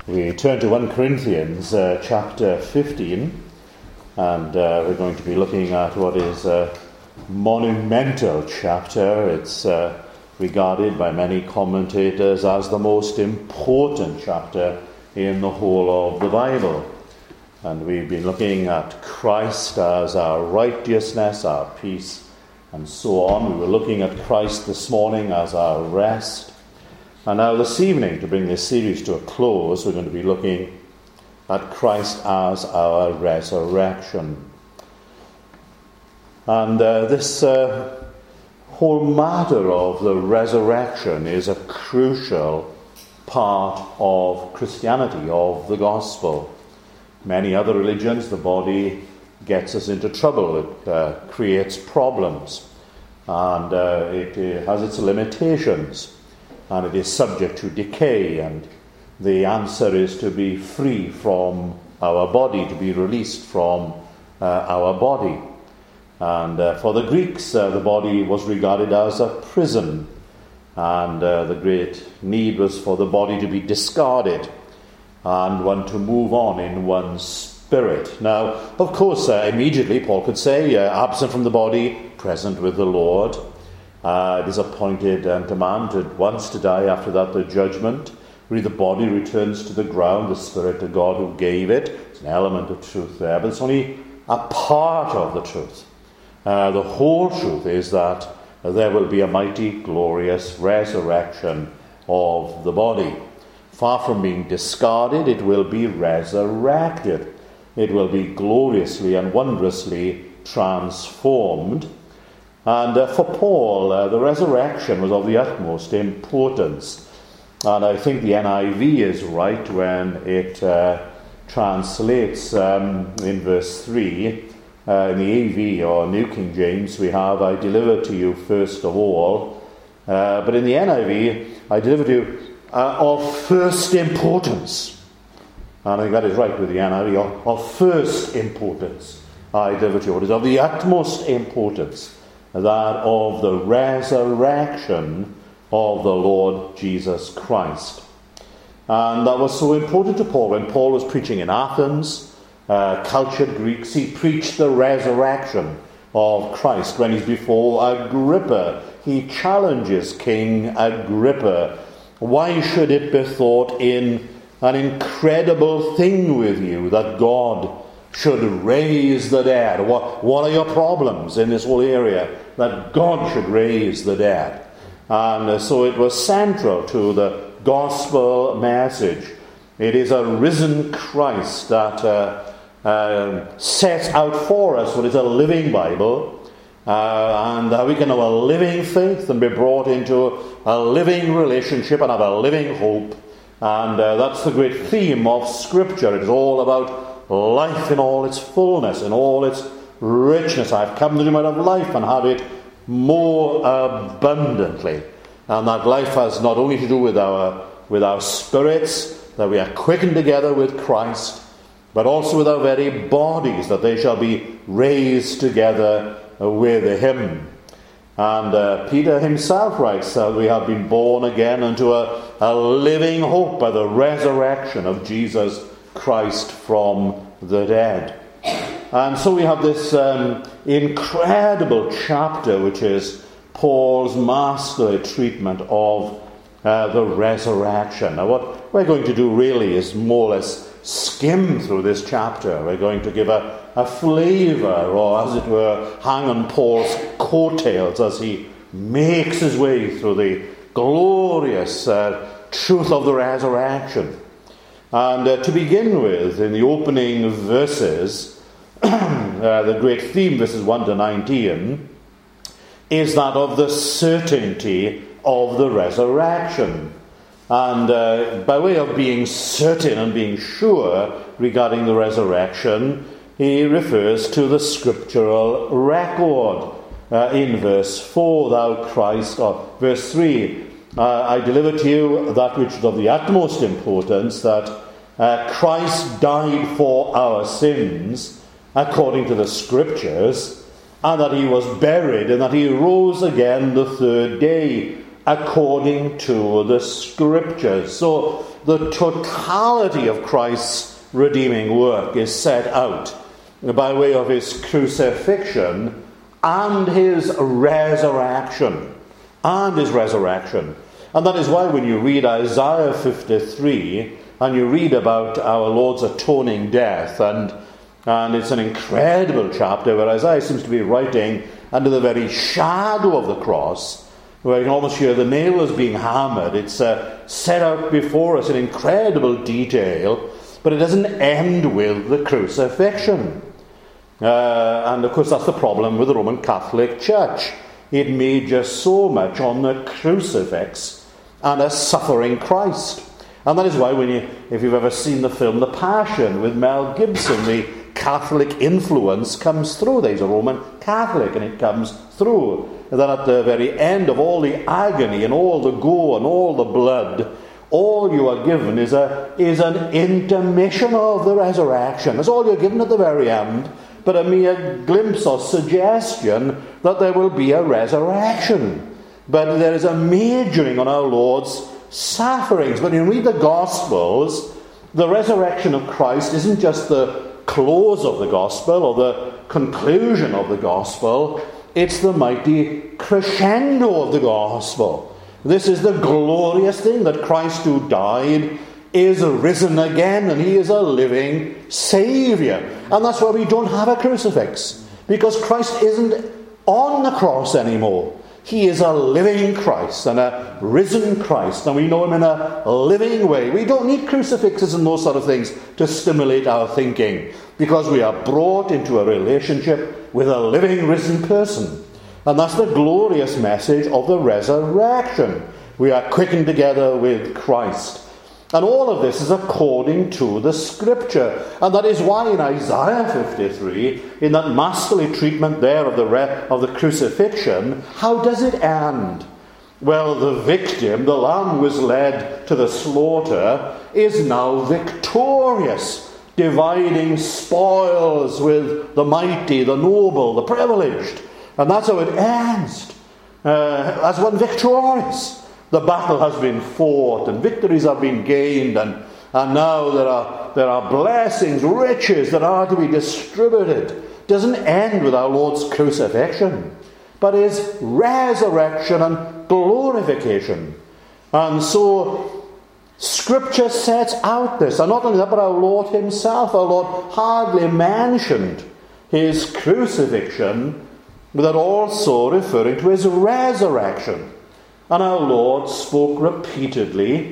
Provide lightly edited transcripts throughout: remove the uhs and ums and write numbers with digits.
We turn to 1 Corinthians chapter 15, and we're going to be looking at what is a monumental chapter. It's regarded by many commentators as the most important chapter in the whole of the Bible. And we've been looking at Christ as our righteousness, our peace, and so on. We were looking at Christ this morning as our rest. And now this evening, to bring this series to a close, we're going to be looking at Christ as our resurrection. And this whole matter of the resurrection is a crucial part of Christianity, of the gospel. Many other religions, the body gets us into trouble. It creates problems. And it has its limitations. And it is subject to decay, and the answer is to be free from our body, to be released from our body. And for the Greeks, the body was regarded as a prison, and the great need was for the body to be discarded and one to move on in one's spirit. Now, of course, immediately Paul could say, absent from the body, present with the Lord. It is appointed unto man once to die, after that the judgment. Really, the body returns to the ground, the spirit to God who gave it. It's an element of truth there, but it's only a part of the truth. The whole truth is that there will be a mighty, glorious resurrection of the body. Far from being discarded, it will be resurrected. It will be gloriously and wondrously transformed. And for Paul, the resurrection was of the utmost importance. And I think the NIV is right when it translates in verse 3, in the AV or New King James, we have, I deliver to you first of all. But in the NIV, I deliver to you of first importance. And I think that is right with the NIV, of first importance. I deliver to you what is of the utmost importance, that of the resurrection of the Lord Jesus Christ. And that was so important to Paul. When Paul was preaching in Athens, cultured Greeks, he preached the resurrection of Christ. When he's before Agrippa, he challenges King Agrippa. Why should it be thought in an incredible thing with you that God should raise the dead? What are your problems in this whole area that God should raise the dead? And so it was central to the gospel message. It is a risen Christ that sets out for us what is a living Bible, and how we can have a living faith and be brought into a living relationship and have a living hope. And that's the great theme of Scripture. It is all about life in all its fullness, in all its richness. I've come that you might have life and have it more abundantly. And that life has not only to do with our spirits, that we are quickened together with Christ, but also with our very bodies, that they shall be raised together with Him. And Peter himself writes that we have been born again unto a living hope by the resurrection of Jesus Christ from the dead. And so we have this incredible chapter, which is Paul's masterly treatment of the resurrection. Now what we're going to do really is more or less skim through this chapter. We're going to give a flavour, or as it were, hang on Paul's coattails as he makes his way through the glorious truth of the resurrection. And to begin with, in the opening verses, the great theme, verses 1 to 19, is that of the certainty of the resurrection. And by way of being certain and being sure regarding the resurrection, he refers to the scriptural record. In verse 4, thou Christ, or verse 3, I deliver to you that which is of the utmost importance, that Christ died for our sins according to the Scriptures, and that he was buried, and that he rose again the third day according to the Scriptures. So the totality of Christ's redeeming work is set out by way of his crucifixion and his resurrection. And that is why when you read Isaiah 53 and you read about our Lord's atoning death, and it's an incredible chapter where Isaiah seems to be writing under the very shadow of the cross, where you can almost hear the nails being hammered. It's set out before us in incredible detail, but it doesn't end with the crucifixion. And of course that's the problem with the Roman Catholic Church. It majors so much on the crucifix and a suffering Christ. And that is why if you've ever seen the film The Passion with Mel Gibson, the Catholic influence comes through. There's a Roman Catholic, and it comes through. And then at the very end of all the agony and all the gore and all the blood, all you are given is an intermission of the resurrection. That's all you're given at the very end, but a mere glimpse or suggestion that there will be a resurrection. But there is a majoring on our Lord's sufferings. When you read the Gospels, the resurrection of Christ isn't just the close of the Gospel or the conclusion of the Gospel. It's the mighty crescendo of the Gospel. This is the glorious thing, that Christ who died is risen again, and he is a living Saviour. And that's why we don't have a crucifix, because Christ isn't on the cross anymore. He is a living Christ and a risen Christ, and we know him in a living way. We don't need crucifixes and those sort of things to stimulate our thinking, because we are brought into a relationship with a living, risen person. And that's the glorious message of the resurrection. We are quickened together with Christ. And all of this is according to the Scripture. And that is why in Isaiah 53, in that masterly treatment there of the crucifixion, how does it end? Well, the victim, the lamb who was led to the slaughter, is now victorious, dividing spoils with the mighty, the noble, the privileged. And that's how it ends, as one victorious. The battle has been fought and victories have been gained, and now there are blessings, riches that are to be distributed. It doesn't end with our Lord's crucifixion, but his resurrection and glorification. And so Scripture sets out this. And not only that, but our Lord himself, our Lord hardly mentioned his crucifixion, but also referring to his resurrection. And our Lord spoke repeatedly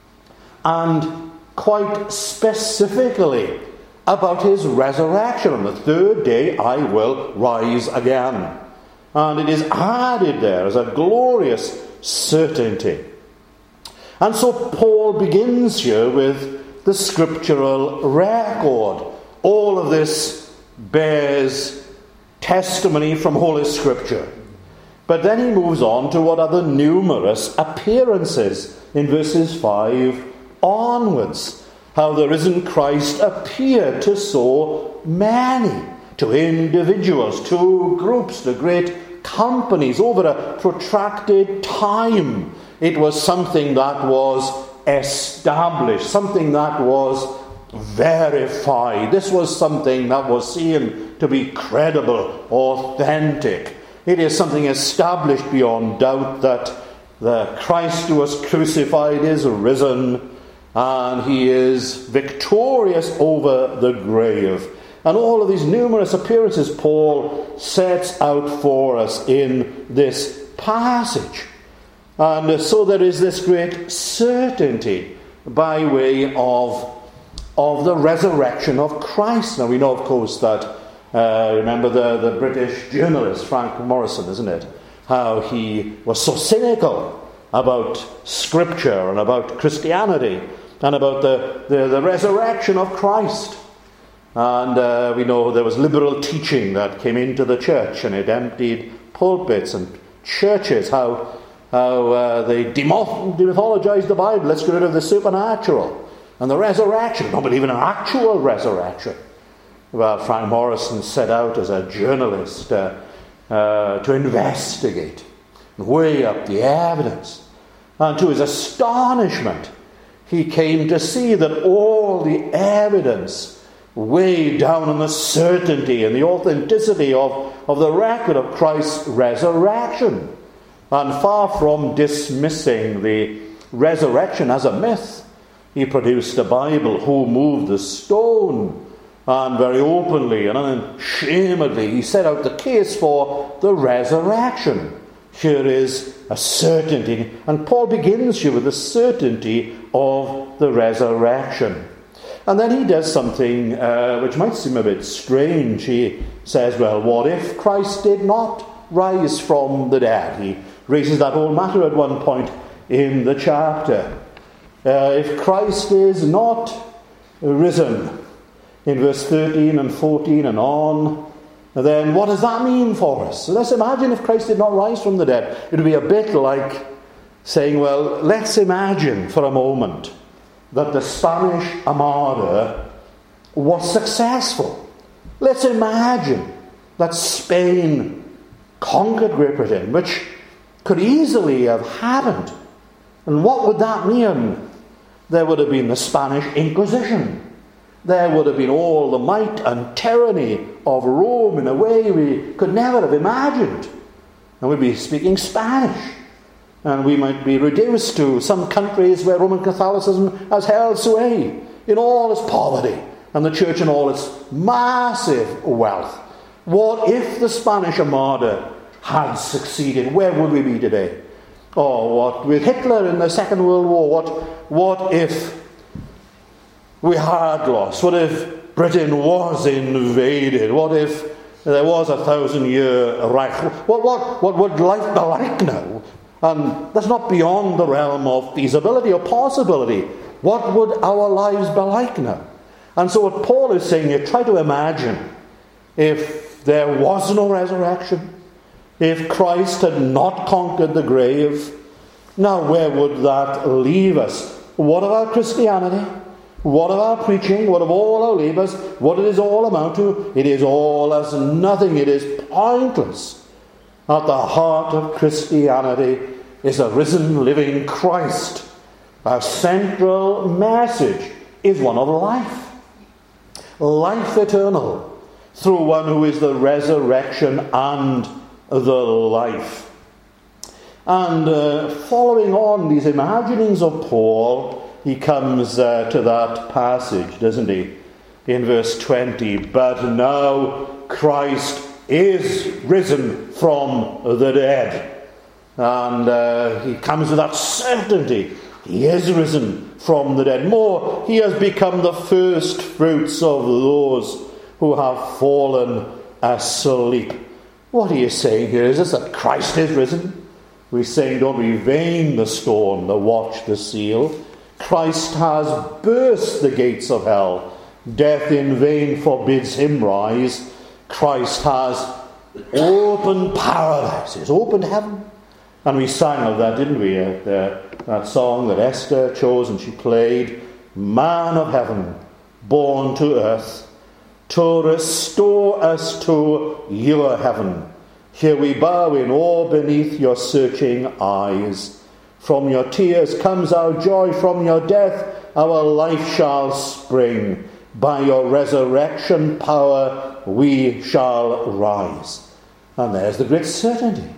and quite specifically about his resurrection. On the third day I will rise again. And it is added there as a glorious certainty. And so Paul begins here with the scriptural record. All of this bears testimony from Holy Scripture. But then he moves on to what are the numerous appearances in verses 5 onwards. How the risen Christ appeared to so many, to individuals, to groups, to great companies over a protracted time. It was something that was established, something that was verified. This was something that was seen to be credible, authentic. It is something established beyond doubt that the Christ who was crucified is risen, and he is victorious over the grave. And all of these numerous appearances Paul sets out for us in this passage. And so there is this great certainty by way of the resurrection of Christ. Now we know, of course, that remember the British journalist Frank Morrison, isn't it? How he was so cynical about Scripture and about Christianity and about the resurrection of Christ. And we know there was liberal teaching that came into the church, and it emptied pulpits and churches. How they demythologized the Bible. Let's get rid of the supernatural and the resurrection. Don't believe in an actual resurrection. Well, Frank Morrison set out as a journalist to investigate weigh up the evidence. And to his astonishment, he came to see that all the evidence weighed down on the certainty and the authenticity of the record of Christ's resurrection. And far from dismissing the resurrection as a myth, he produced a Bible, Who Moved the Stone? And very openly and unashamedly he set out the case for the resurrection. Here is a certainty, and Paul begins here with the certainty of the resurrection. And then he does something which might seem a bit strange. He says, well, what if Christ did not rise from the dead? He raises that whole matter at one point in the chapter. If Christ is not risen, in verse 13 and 14 and on, then what does that mean for us? So let's imagine if Christ did not rise from the dead. It would be a bit like saying, well, let's imagine for a moment that the Spanish Armada was successful. Let's imagine that Spain conquered Great Britain, which could easily have happened. And what would that mean? There would have been the Spanish Inquisition. There would have been all the might and tyranny of Rome in a way we could never have imagined. And we'd be speaking Spanish. And we might be reduced to some countries where Roman Catholicism has held sway in all its poverty, and the church in all its massive wealth. What if the Spanish Armada had succeeded? Where would we be today? Or what with Hitler in the Second World War? What if we had lost? What if Britain was invaded? What if there was a 1,000-year Reich? What would life be like now? And that's not beyond the realm of feasibility or possibility. What would our lives be like now? And so what Paul is saying here, try to imagine if there was no resurrection, if Christ had not conquered the grave, now where would that leave us? What of our Christianity? What of our preaching? What of all our labours? What does it all amount to? It is all as nothing. It is pointless. At the heart of Christianity is a risen, living Christ. Our central message is one of life. Life eternal, through one who is the resurrection and the life. And following on these imaginings of Paul, he comes to that passage, doesn't he? In verse 20, but now Christ is risen from the dead. And he comes with that certainty. He is risen from the dead. More, he has become the first fruits of those who have fallen asleep. What he is saying here is this, that Christ is risen. We're saying, don't be vain the stone, the watch, the seal. Christ has burst the gates of hell. Death in vain forbids him rise. Christ has opened paradise. He's opened heaven. And we sang of that, didn't we? That song that Esther chose and she played. Man of heaven, born to earth, to restore us to your heaven. Here we bow in awe beneath your searching eyes. From your tears comes our joy, from your death our life shall spring. By your resurrection power we shall rise. And there's the great certainty.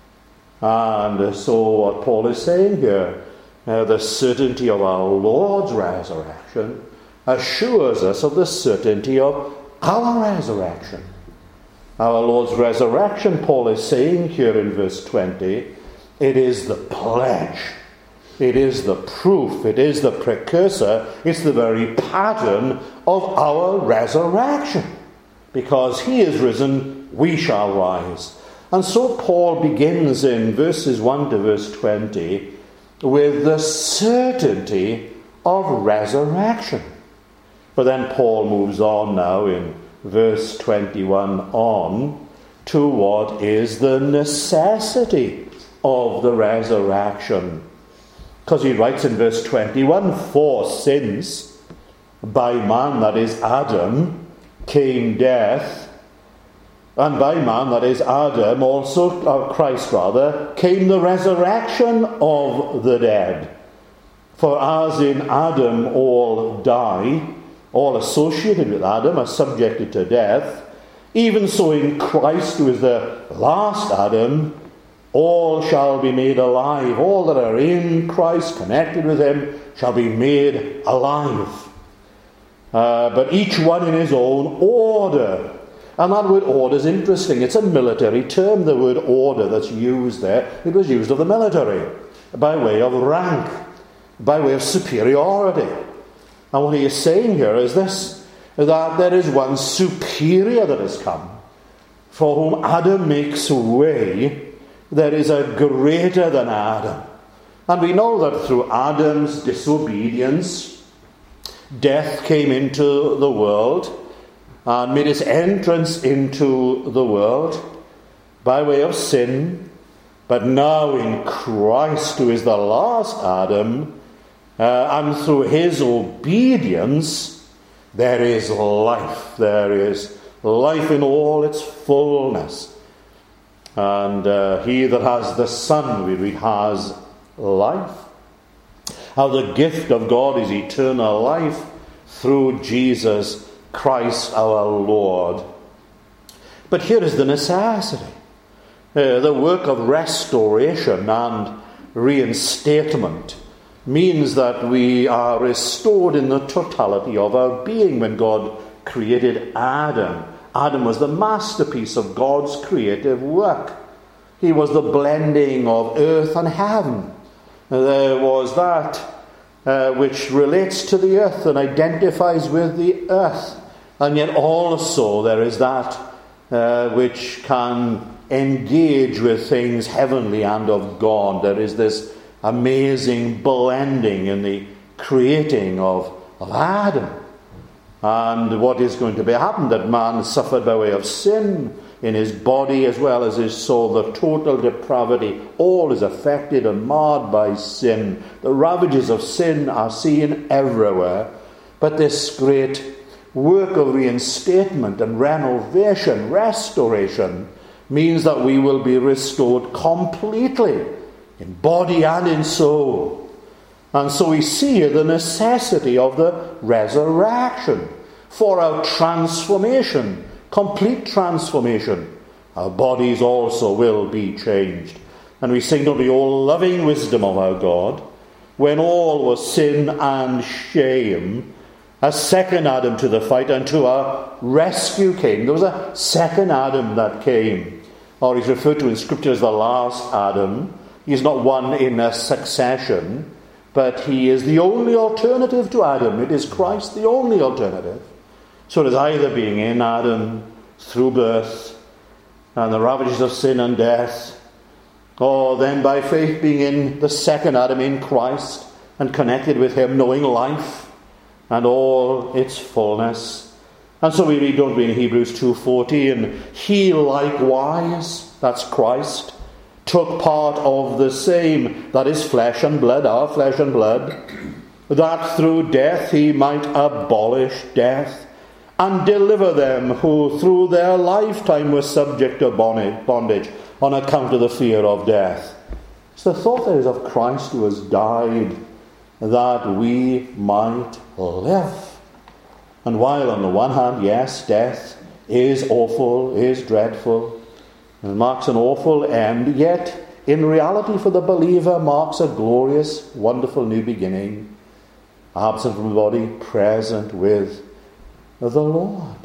And so what Paul is saying here, the certainty of our Lord's resurrection assures us of the certainty of our resurrection. Our Lord's resurrection, Paul is saying here in verse 20, it is the pledge, it is the proof, it is the precursor, it's the very pattern of our resurrection. Because he is risen, we shall rise. And so Paul begins in verses 1 to verse 20 with the certainty of resurrection. But then Paul moves on now in verse 21 on to what is the necessity of the resurrection. Because he writes in verse 21, for since by man, that is Adam, came death, And by man, that is Adam, also, Christ rather, came the resurrection of the dead. For as in Adam all die, all associated with Adam are subjected to death, even so in Christ, who is the last Adam, all shall be made alive. All that are in Christ, connected with him, shall be made alive. But each one in his own order. And that word order is interesting. It's a military term, the word order that's used there. It was used of the military, by way of rank, by way of superiority. And what he is saying here is this, that there is one superior that has come, for whom Adam makes way. There is a greater than Adam. And we know that through Adam's disobedience, death came into the world and made its entrance into the world by way of sin. But now in Christ, who is the last Adam, and through his obedience, there is life. There is life in all its fullness. And he that has the Son, we read, has life. How the gift of God is eternal life through Jesus Christ our Lord. But here is the necessity. The work of restoration and reinstatement means that we are restored in the totality of our being. When God created Adam, Adam was the masterpiece of God's creative work. He was the blending of earth and heaven. There was that which relates to the earth and identifies with the earth. And yet also there is that which can engage with things heavenly and of God. There is this amazing blending in the creating of Adam. And what is going to be happened, that man suffered by way of sin in his body as well as his soul. The total depravity, all is affected and marred by sin. The ravages of sin are seen everywhere. But this great work of reinstatement and renovation, restoration, means that we will be restored completely in body and in soul. And so we see here the necessity of the resurrection for our transformation, complete transformation. Our bodies also will be changed. And we sing to the all loving wisdom of our God, when all was sin and shame, a second Adam to the fight, and to our rescue came. There was a second Adam that came, or he's referred to in Scripture as the last Adam. He's not one in a succession, but he is the only alternative to Adam. It is Christ, the only alternative. So it is either being in Adam through birth and the ravages of sin and death, or then by faith being in the second Adam, in Christ, and connected with him, knowing life and all its fullness. And so we read, don't we, in Hebrews 2:40, and he likewise, that's Christ, took part of the same, that is flesh and blood, our flesh and blood, that through death he might abolish death, and deliver them who through their lifetime were subject to bondage on account of the fear of death. So the thought there is of Christ who has died that we might live. And while on the one hand, yes, death is awful, is dreadful, and marks an awful end, yet in reality for the believer marks a glorious, wonderful new beginning, absent from the body, present with the Lord.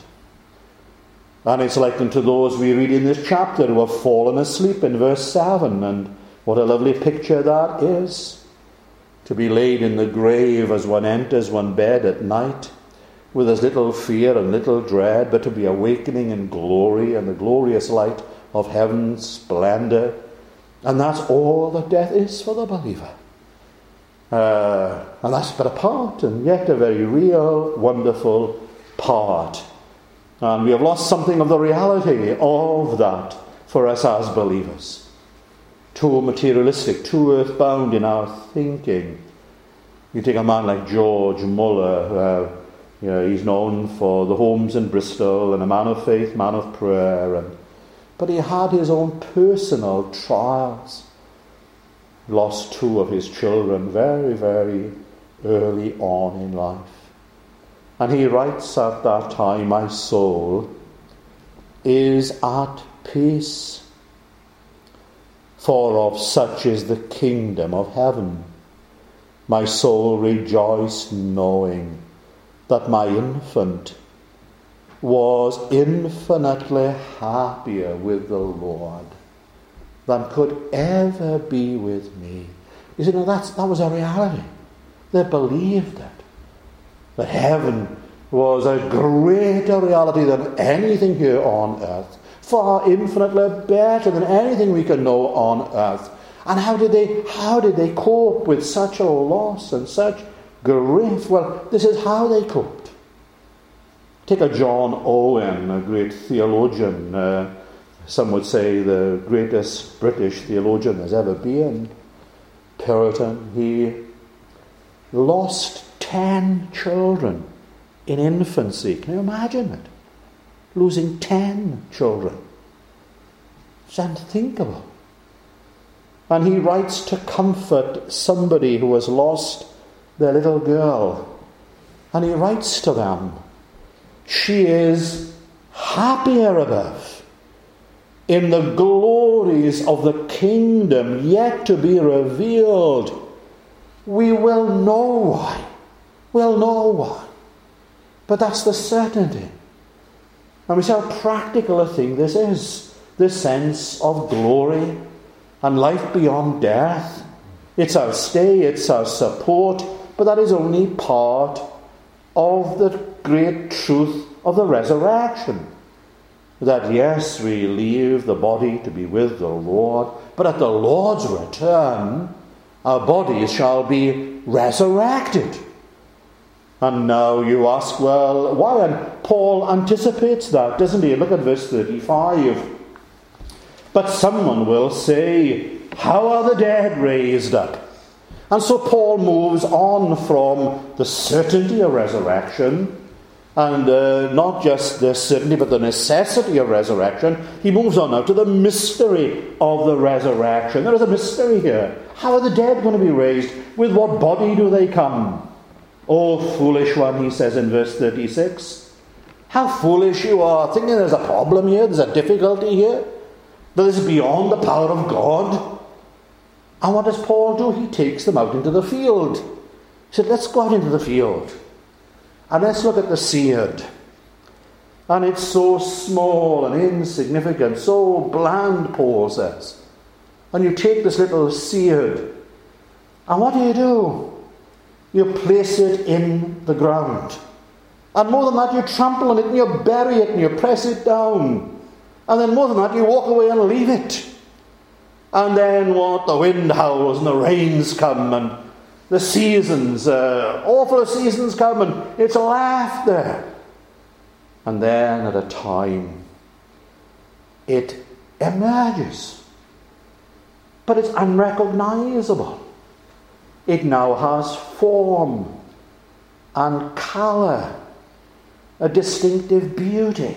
And it's likened to those we read in this chapter who have fallen asleep in verse 7, and what a lovely picture that is. To be laid in the grave as one enters one bed at night, with as little fear and little dread, but to be awakening in glory and the glorious light of heaven's splendor. And that's all that death is for the believer. And that's but a part, and yet a very real, wonderful part. And we have lost something of the reality of that for us as believers. Too materialistic, too earthbound in our thinking. You take a man like George Muller, he's known for the homes in Bristol, and a man of faith, man of prayer, and but he had his own personal trials. Lost 2 of his children very, very early on in life. And he writes at that time, my soul is at peace, for of such is the kingdom of heaven. My soul rejoiced, knowing that my infant was infinitely happier with the Lord than could ever be with me. You see, now that was a reality. They believed it. That heaven was a greater reality than anything here on earth. Far infinitely better than anything we can know on earth. And how did they cope with such a loss and such grief? Well, this is how they coped. Take a John Owen, a great theologian, some would say the greatest British theologian there's ever been, Puritan. He lost 10 children in infancy. Can you imagine it? Losing 10 children. It's unthinkable. And he writes to comfort somebody who has lost their little girl. And he writes to them, she is happier above in the glories of the kingdom yet to be revealed. We will know why. We'll know why. But that's the certainty. And we see how practical a thing this is. This sense of glory and life beyond death. It's our stay, it's our support, but that is only part of the great truth of the resurrection. That yes, we leave the body to be with the Lord, but at the Lord's return, our bodies shall be resurrected. And now you ask, well, why? And Paul anticipates that, doesn't he? Look at verse 35. But someone will say, how are the dead raised up? And so Paul moves on from the certainty of resurrection, and not just the certainty but the necessity of resurrection. He moves on now to the mystery of the resurrection. There is a mystery here. How are the dead going to be raised? With what body do they come? Oh, foolish one, he says in verse 36. How foolish you are, thinking there's a problem here, there's a difficulty here, that this is beyond the power of God. And what does Paul do? He takes them out into the field. He said, let's go out into the field and let's look at the seed. And it's so small and insignificant, so bland, Paul says. And you take this little seed, and what do? You place it in the ground. And more than that, you trample on it and you bury it and you press it down. And then more than that, you walk away and leave it. And then what? The wind howls and the rains come and the seasons, awful seasons come, and it's left there. And then at a time, it emerges. But it's unrecognizable. It now has form and colour, a distinctive beauty.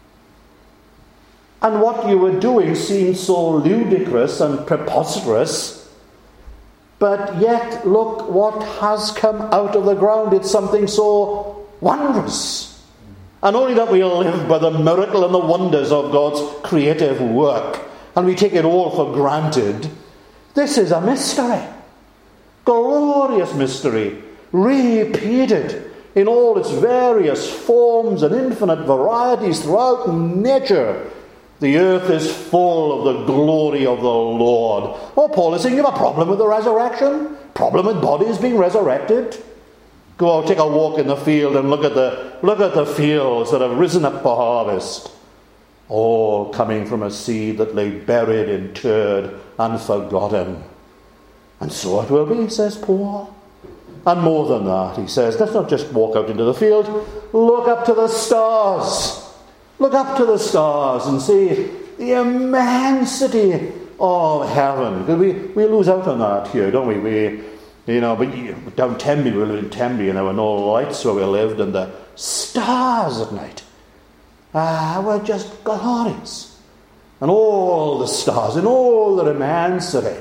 And what you were doing seemed so ludicrous and preposterous, but yet look what has come out of the ground. It's something so wondrous. And only that we live by the miracle and the wonders of God's creative work, and we take it all for granted. This is a mystery. Glorious mystery, repeated in all its various forms and infinite varieties throughout nature. The earth is full of the glory of the Lord. Oh, Paul is saying you have a problem with the resurrection? Problem with bodies being resurrected? Go out, take a walk in the field and look at the fields that have risen up for harvest. All coming from a seed that lay buried, interred, and forgotten. And so it will be, says Paul. And more than that, he says, let's not just walk out into the field. Look up to the stars. Look up to the stars and see the immensity of heaven. Because we lose out on that here, don't we? But down Tenby, we lived in Tenby, and there were no lights where we lived, and the stars at night were just glorious. and all the stars, and all their immensity,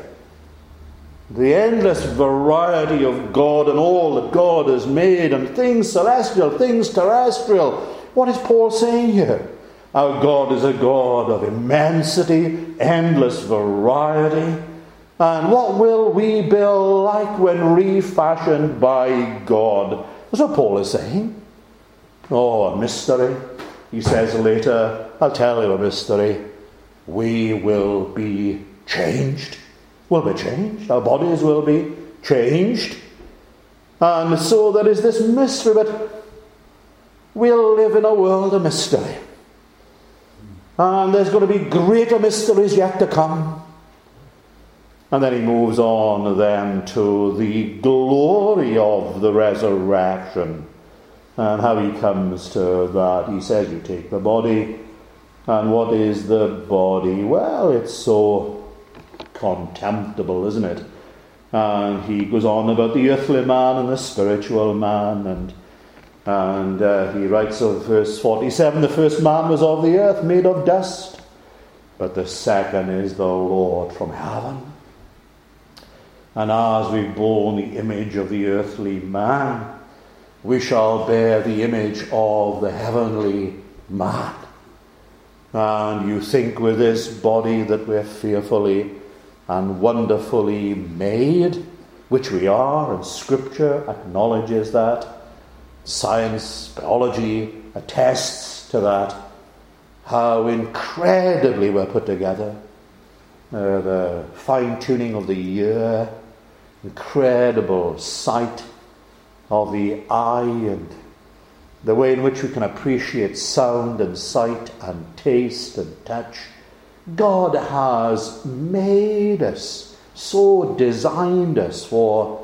the endless variety of God and all that God has made, and things celestial, things terrestrial. What is Paul saying here? Our God is a God of immensity, endless variety. And what will we be like when refashioned by God? That's what Paul is saying. Oh, a mystery. He says later, I'll tell you a mystery. We will be changed. We'll be changed. Our bodies will be changed. And so there is this mystery, but we'll live in a world of mystery. And there's going to be greater mysteries yet to come. And then he moves on then to the glory of the resurrection. And how he comes to that. He says, you take the body. And what is the body? Well, it's so contemptible, isn't it? And he goes on about the earthly man and the spiritual man. And he writes of verse 47, the first man was of the earth, made of dust. But the second is the Lord from heaven. And as we've borne the image of the earthly man, we shall bear the image of the heavenly man. And you think with this body that we're fearfully and wonderfully made, which we are, and Scripture acknowledges that. Science, biology attests to that. How incredibly we're put together. The fine-tuning of the ear, incredible sight of the eye, and the way in which we can appreciate sound and sight and taste and touch. God has made us, so designed us for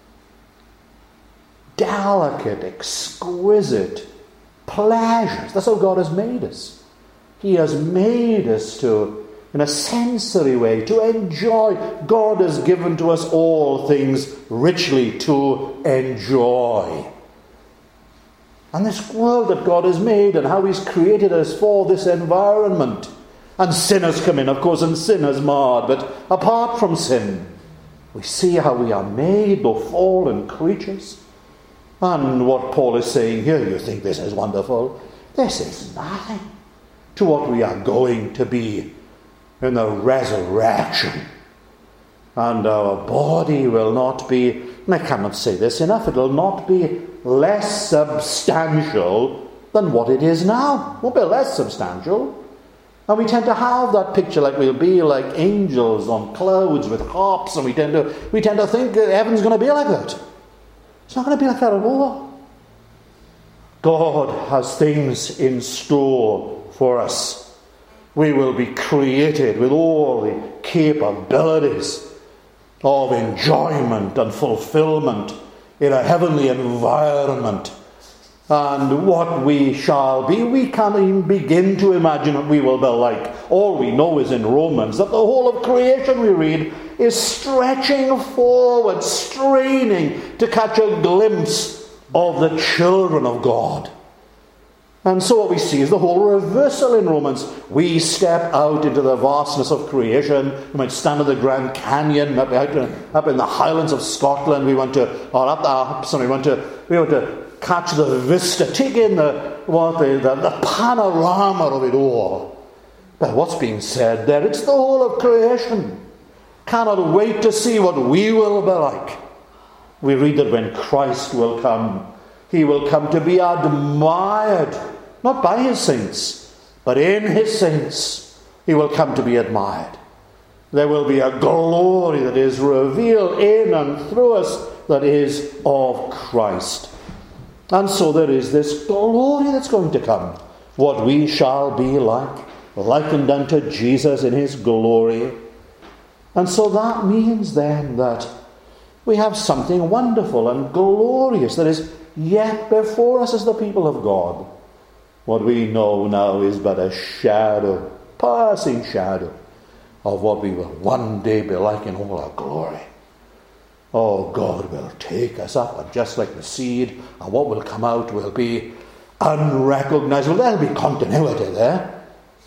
delicate, exquisite pleasures. That's how God has made us. He has made us to, in a sensory way, to enjoy. God has given to us all things richly to enjoy. And this world that God has made and how He's created us for this environment. And sin has come in, of course, and sin has marred. But apart from sin, we see how we are made, though fallen creatures. And what Paul is saying here, you think this is wonderful. This is nothing to what we are going to be in the resurrection. And our body will not be, and I cannot say this enough, it will not be less substantial than what it is now. It won't be less substantial. And we tend to have that picture like we'll be like angels on clouds with harps, and we tend to think that heaven's going to be like that. It's not going to be like that at all. God has things in store for us. We will be created with all the capabilities of enjoyment and fulfillment in a heavenly environment. And what we shall be, we can't even begin to imagine what we will be like. All we know is in Romans that the whole of creation, we read, is stretching forward, straining to catch a glimpse of the children of God. And so what we see is the whole reversal in Romans. We step out into the vastness of creation. We might stand at the Grand Canyon up in the Highlands of Scotland. We want to catch the vista, take in the panorama of it all. But what's being said there? It's the whole of creation. Cannot wait to see what we will be like. We read that when Christ will come, He will come to be admired, not by His saints, but in His saints. He will come to be admired. There will be a glory that is revealed in and through us that is of Christ. And so there is this glory that's going to come. What we shall be like, likened unto Jesus in His glory. And so that means then that we have something wonderful and glorious that is yet before us as the people of God. What we know now is but a shadow, passing shadow, of what we will one day be like in all our glory. Oh, God will take us up, and just like the seed, and what will come out will be unrecognizable. There'll be continuity there.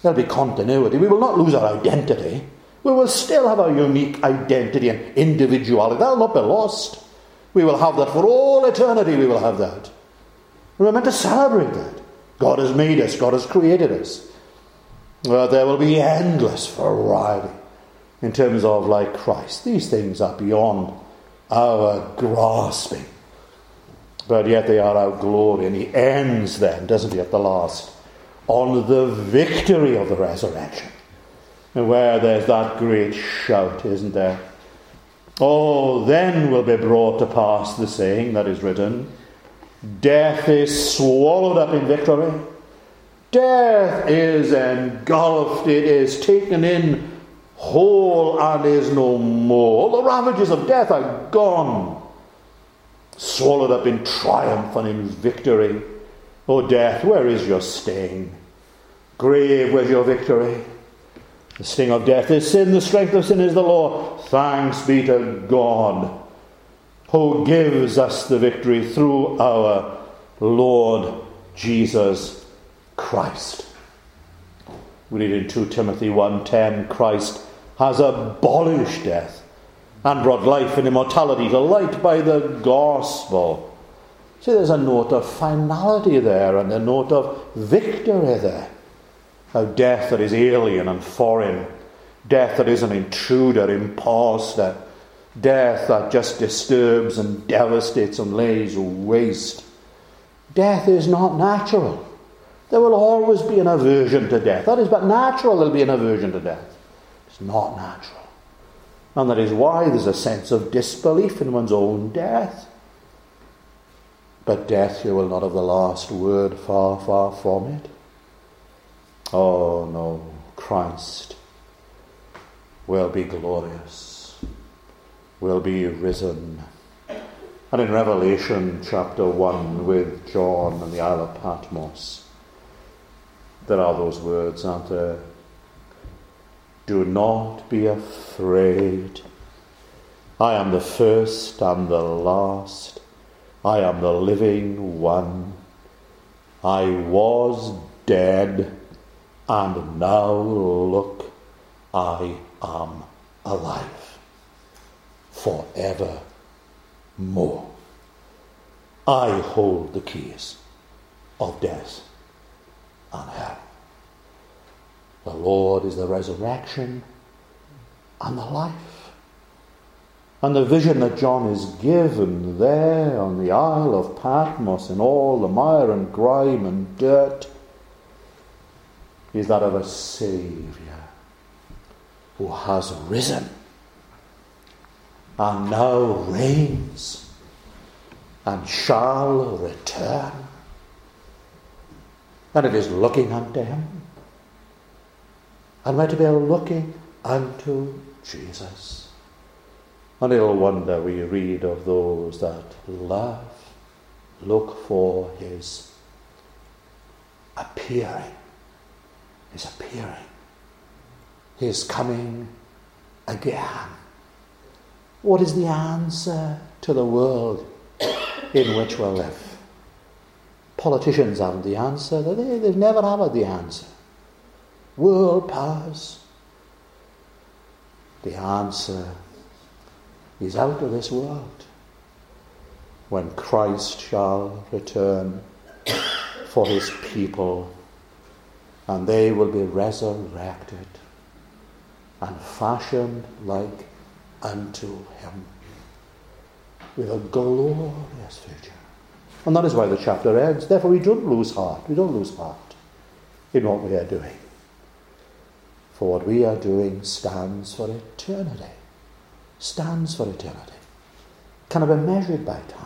There'll be continuity. We will not lose our identity. We will still have our unique identity and individuality. That will not be lost. We will have that for all eternity. We will have that. We're meant to celebrate that. God has made us. God has created us. There will be endless variety in terms of like Christ. These things are beyond our grasping. But yet they are our glory. And he ends then, doesn't he, at the last, on the victory of the resurrection. And where there's that great shout, isn't there? Oh, then will be brought to pass the saying that is written, death is swallowed up in victory. Death is engulfed. It is taken in whole and is no more. All the ravages of death are gone. Swallowed up in triumph and in victory. O death, where is your sting? Grave, where's your victory? The sting of death is sin. The strength of sin is the law. Thanks be to God, who gives us the victory through our Lord Jesus Christ. We read in 2 Timothy 1:10, Christ has abolished death and brought life and immortality to light by the gospel. See, there's a note of finality there and a note of victory there. How death that is alien and foreign, death that is an intruder, imposter, death that just disturbs and devastates and lays waste. Death is not natural. There will always be an aversion to death. That is but natural, there'll be an aversion to death. It's not natural. And that is why there's a sense of disbelief in one's own death. But death, you will not have the last word, far, far from it. Oh no, Christ will be glorious, will be risen. And in Revelation chapter 1 with John and the Isle of Patmos, there are those words, aren't there? Do not be afraid. I am the first and the last. I am the living one. I was dead, and now look, I am alive forevermore. I hold the keys of death and hell. The Lord is the resurrection and the life. And the vision that John is given there on the Isle of Patmos in all the mire and grime and dirt is that of a Saviour who has risen and now reigns and shall return. And it is looking unto him. And we're to be looking unto Jesus. And little wonder we read of those that love, look for his appearing. His appearing. His coming again. What is the answer to the world in which we live? Politicians haven't the answer. They've never had the answer. World powers. The answer is out of this world when Christ shall return for his people, and they will be resurrected and fashioned like unto him with a glorious future. And that is why the chapter ends. Therefore we don't lose heart. We don't lose heart in what we are doing. For what we are doing stands for eternity. Stands for eternity. Cannot be measured by time.